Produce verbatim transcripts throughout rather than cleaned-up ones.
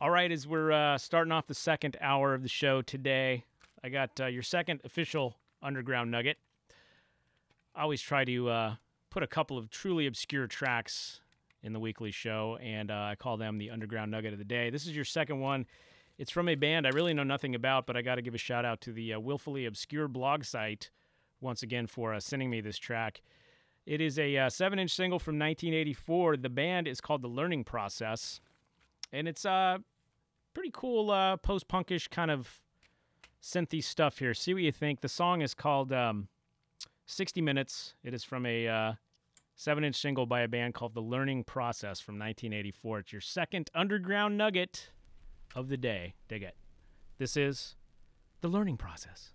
All right, as we're uh, starting off the second hour of the show today, I got uh, your second official Underground Nugget. I always try to uh, put a couple of truly obscure tracks in the weekly show, and uh, I call them the Underground Nugget of the Day. This is your second one. It's from a band I really know nothing about, but I got to give a shout out to the uh, Willfully Obscure blog site once again for uh, sending me this track. It is a uh, seven-inch single from nineteen eighty-four. The band is called The Learning Process, and it's uh, pretty cool uh, post-punkish kind of synthy stuff here. See what you think. The song is called um, sixty minutes. It is from a uh, seven-inch single by a band called The Learning Process from nineteen eighty-four. It's your second Underground Nugget of the day. Dig it. This is The Learning Process.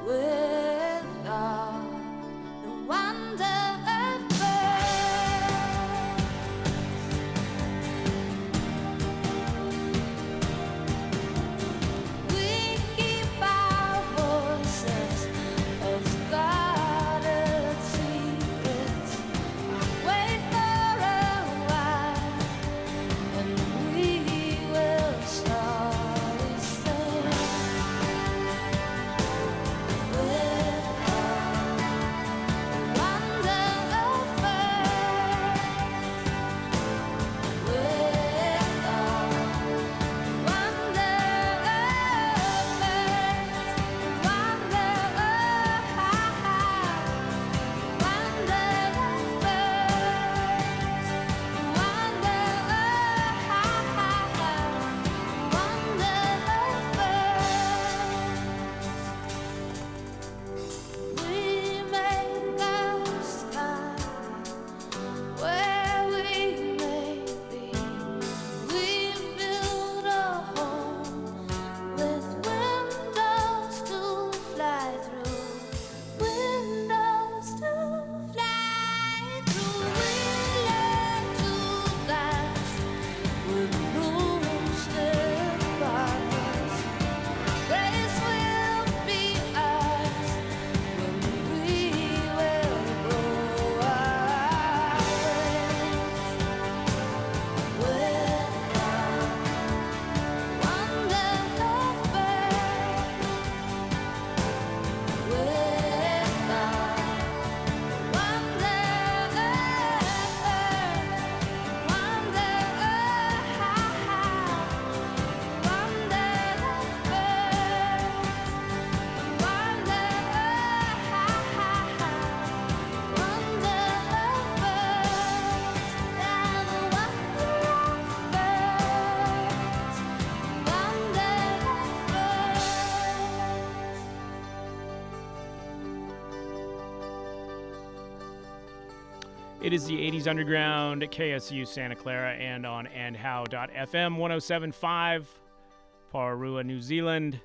It is the eighties Underground, K S U Santa Clara, and on and how dot f m, one oh seven point five, Pararua, New Zealand.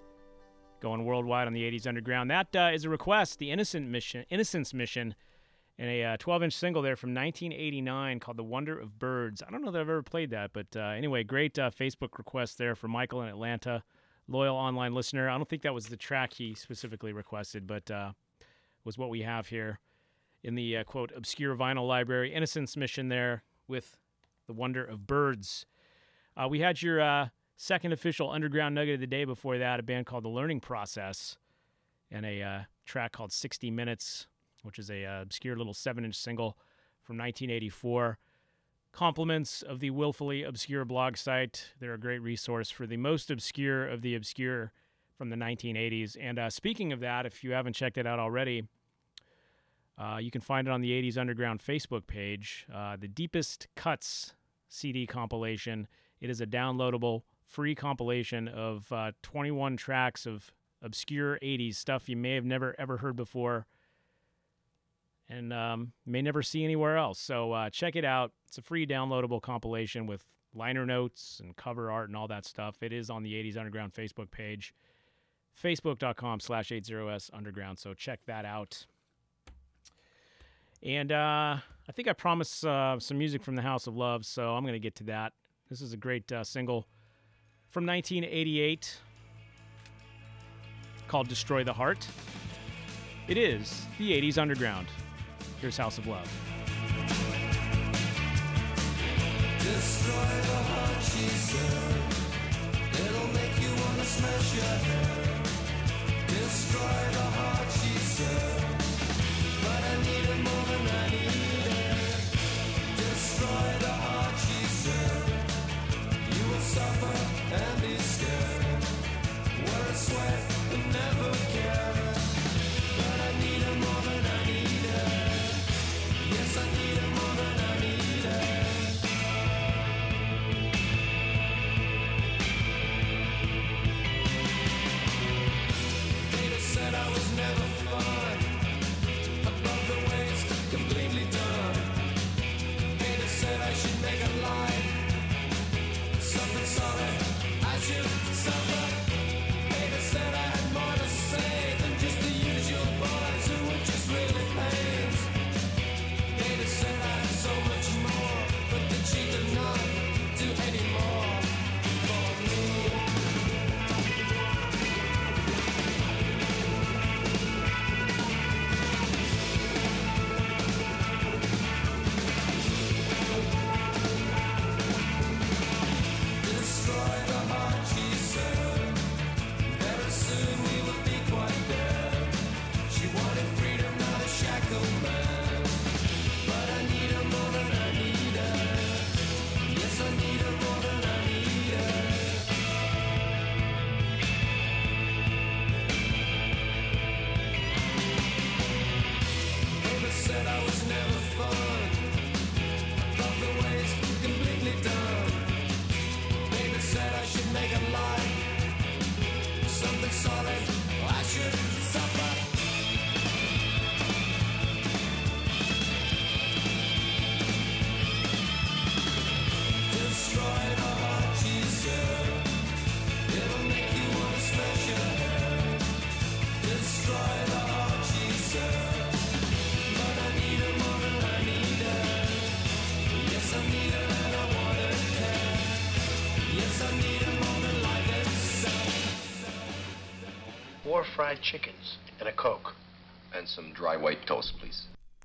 Going worldwide on the eighties Underground. That uh, is a request, the Innocent Mission, Innocence Mission, and a uh, twelve-inch single there from nineteen eighty-nine called The Wonder of Birds. I don't know that I've ever played that, but uh, anyway, great uh, Facebook request there for Michael in Atlanta, loyal online listener. I don't think that was the track he specifically requested, but uh, was what we have here in the, uh, quote, obscure vinyl library, Innocence Mission there with The Wonder of Birds. Uh, we had your uh, second official Underground Nugget of the day before that, a band called The Learning Process, and a uh, track called sixty minutes, which is a uh, obscure little seven-inch single from nineteen eighty-four. Compliments of the Willfully Obscure blog site. They're a great resource for the most obscure of the obscure from the nineteen eighties. And uh, speaking of that, if you haven't checked it out already, Uh, you can find it on the eighties Underground Facebook page, uh, the Deepest Cuts C D compilation. It is a downloadable, free compilation of uh, twenty-one tracks of obscure eighties stuff you may have never, ever heard before and um, may never see anywhere else. So uh, check it out. It's a free downloadable compilation with liner notes and cover art and all that stuff. It is on the eighties Underground Facebook page, facebook.com slash 80s Underground. So check that out. And uh, I think I promised uh, some music from the House of Love, so I'm going to get to that. This is a great uh, single from nineteen eighty-eight called Destroy the Heart. It is the eighties Underground. Here's House of Love. Destroy the heart, she said. It'll make you want to smash your head. Destroy the heart, she said. But I need it more than I need it. Destroy the heart, she said. You will suffer and be scared. Worry, sweat, and never care. But I need it more than I need it. Yes, I need it more than I need it. Peter said I was never fun. Above the waist, completely done. Peter said I should make a life. Something solid, I should suffer. Peter said I had more to say than just fried chickens and a Coke. And some dry white toast, please.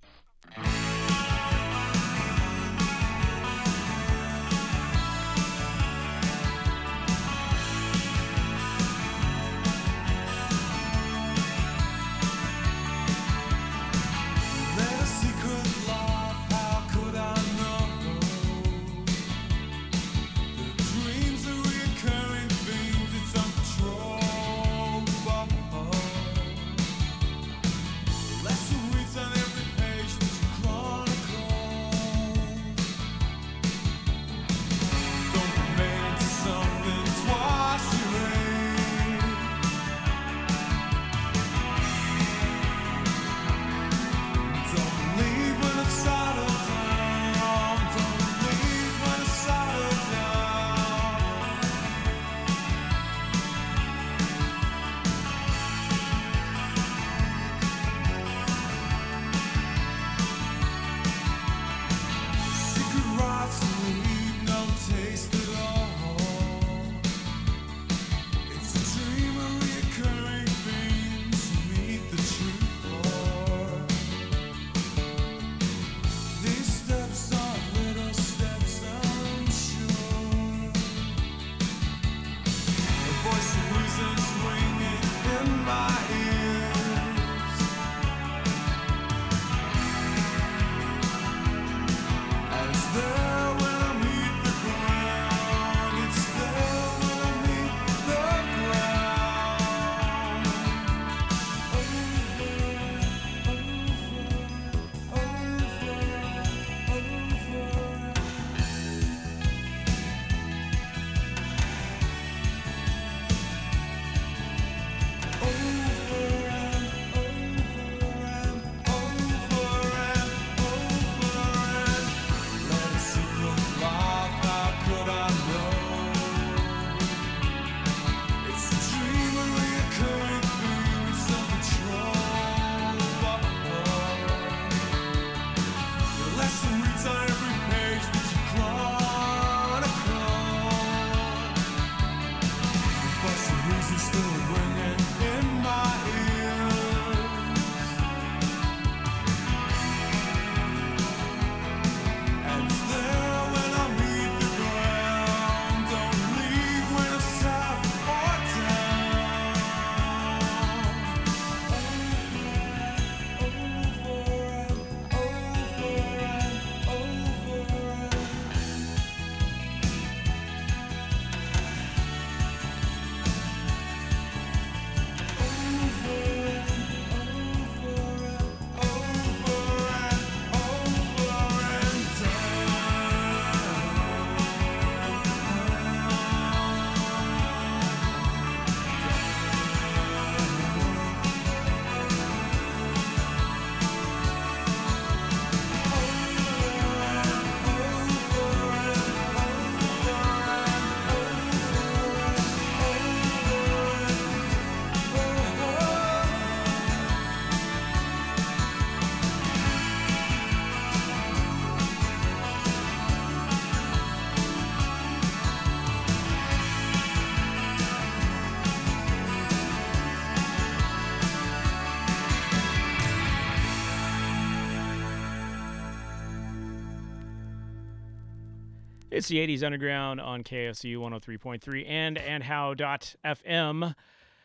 It's the eighties Underground on K S U one oh three point three and and how dot f m.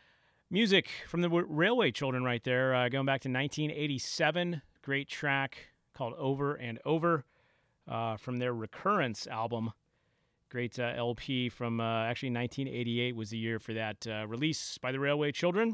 Music from the w- Railway Children right there, uh, going back to nineteen eighty-seven. Great track called Over and Over uh, from their Recurrence album. Great uh, L P from uh, actually nineteen eighty-eight was the year for that uh, release by the Railway Children.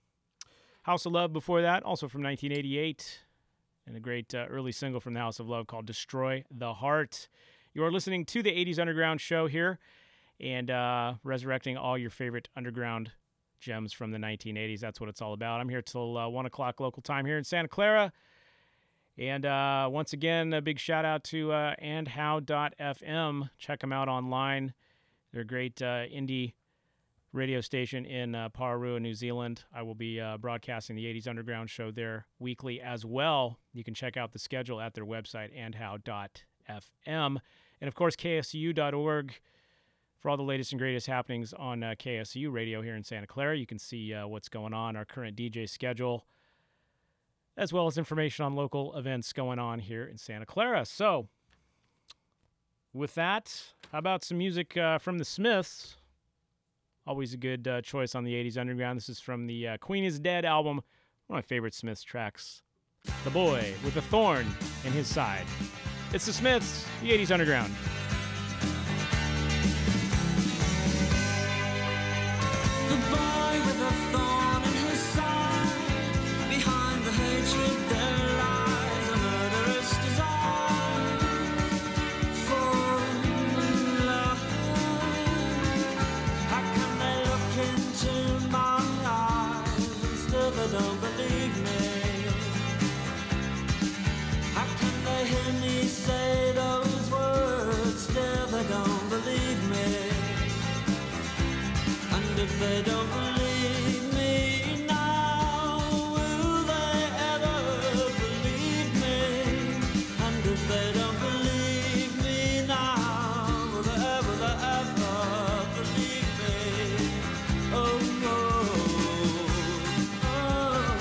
House of Love before that, also from nineteen eighty-eight. And a great uh, early single from the House of Love called Destroy the Heart. You are listening to the eighties Underground show here and uh, resurrecting all your favorite underground gems from the nineteen eighties. That's what it's all about. I'm here till uh, one o'clock local time here in Santa Clara. And uh, once again, a big shout out to uh, and how dot f m. Check them out online. They're a great uh, indie radio station in uh, Paru, New Zealand. I will be uh, broadcasting the eighties Underground show there weekly as well. You can check out the schedule at their website, and how dot f m. And, of course, K S U dot org for all the latest and greatest happenings on uh, K S U radio here in Santa Clara. You can see uh, what's going on, our current D J schedule, as well as information on local events going on here in Santa Clara. So, with that, how about some music uh, from the Smiths? Always a good uh, choice on the eighties Underground. This is from the uh, Queen is Dead album, one of my favorite Smiths tracks, The Boy with a Thorn in His Side. It's the Smiths, the eighties Underground. The boy with a thorn in his side, behind the hatred there lies a murderous desire for love. How can they look into my eyes and still they don't believe me? How can they hear me say those words, still they don't believe me? And if they don't believe me now, will they ever believe me? And if they don't believe me now, will they ever, will they ever believe me? Oh, oh, oh,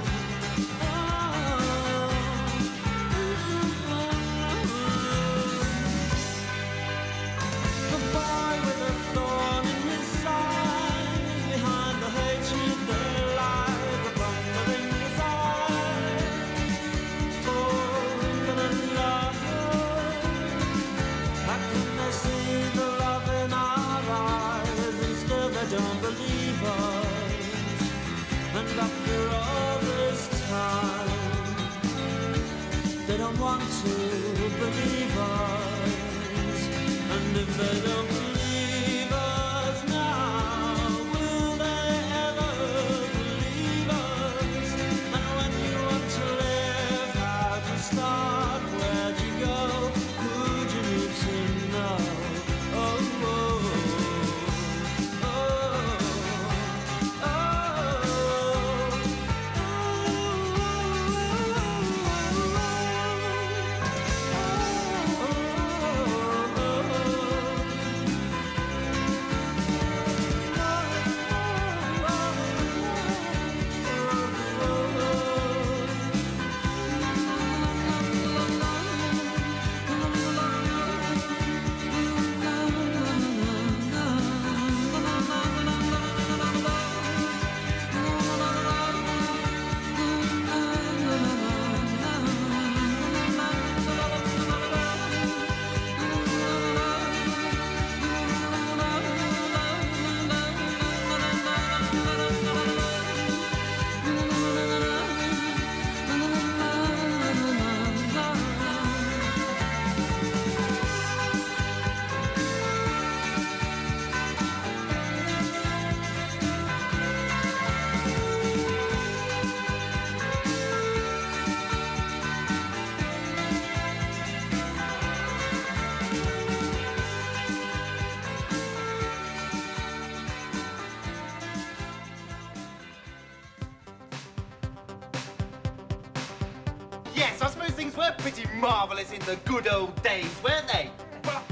oh. The boy with a thorn in his side, behind the hatred there lies a thundering desire for infinite love. How can they see the love in our eyes and still they don't believe us? And after all this time, they don't want to believe us. And if they don't believe us now, will they ever believe us? And when you want to live, how'd you start? Where'd you go? Who'd you need to know? Oh, oh, oh, oh, Yes, I suppose things were pretty marvellous in the good old days, weren't they? Well,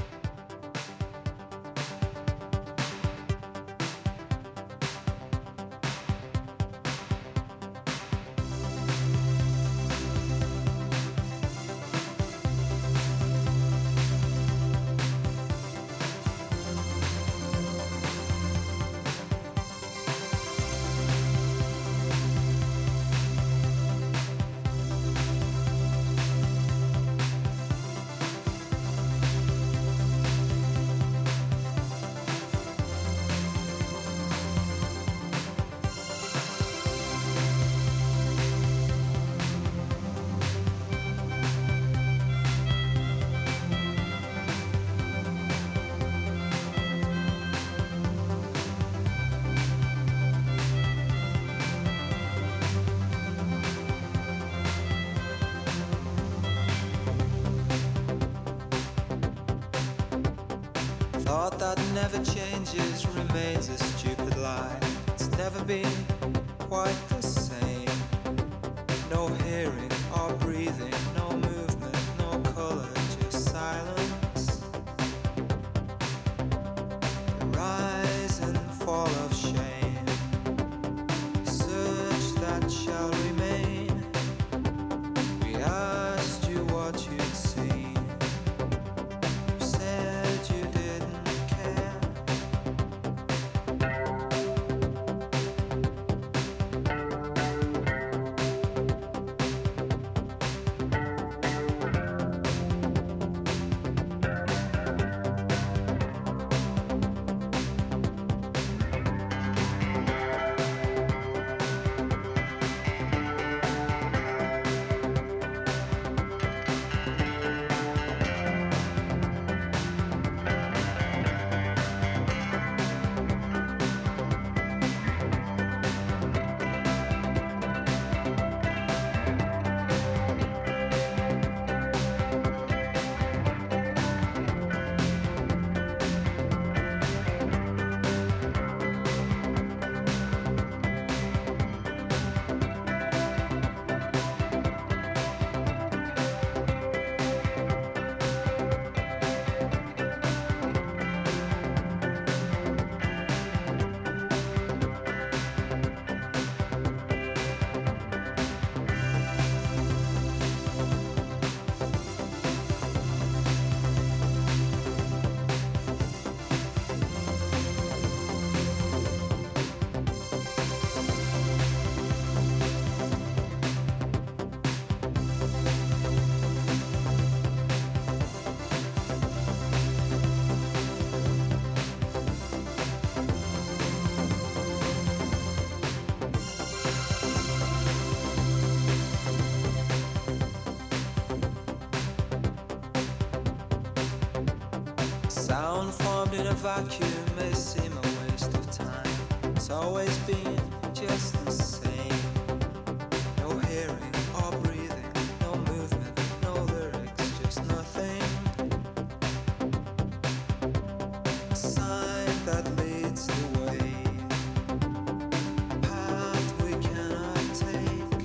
thought that never changes, remains a stupid lie. It's never been quite the same. No hearing or breathing, no movement, no color, just silence. vacuum may seem a waste of time. It's always been just the same. No hearing or breathing, no movement, no lyrics, just nothing. A sign that leads the way. Path we cannot take.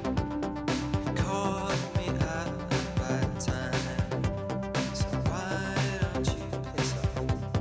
Caught me at a bad time. So why don't you piss off?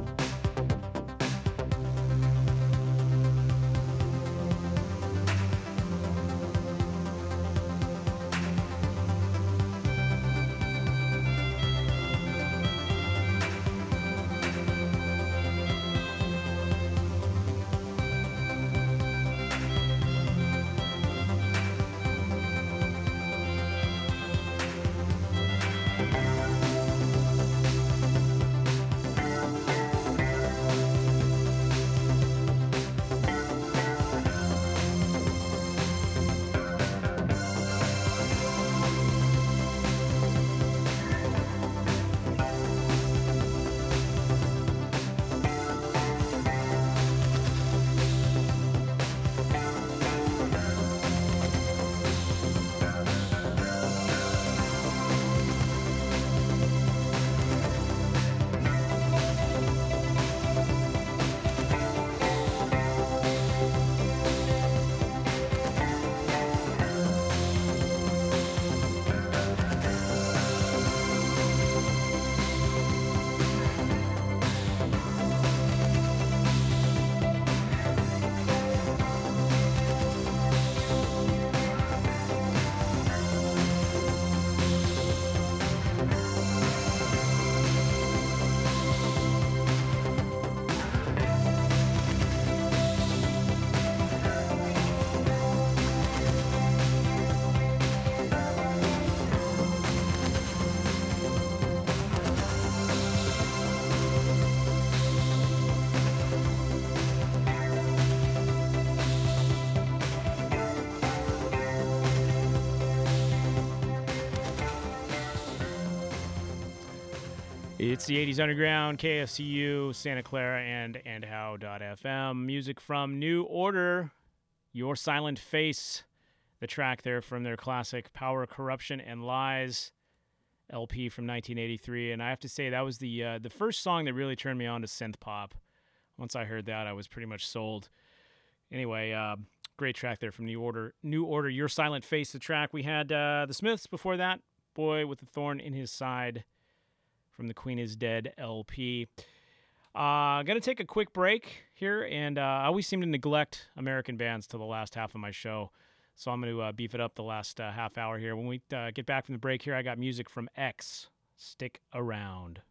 It's the eighties Underground, K S C U, Santa Clara, and and how dot f m. Music from New Order, Your Silent Face, the track there from their classic Power, Corruption, and Lies L P from nineteen eighty-three. And I have to say, that was the uh, the first song that really turned me on to synth pop. Once I heard that, I was pretty much sold. Anyway, uh, great track there from New Order. New Order, Your Silent Face, the track. We had uh, the Smiths before that, Boy with the Thorn in His Side, from the Queen is Dead L P. Uh, going to take a quick break here, and uh, I always seem to neglect American bands till the last half of my show, so I'm going to uh, beef it up the last uh, half hour here. When we uh, get back from the break here, I got music from X. Stick around.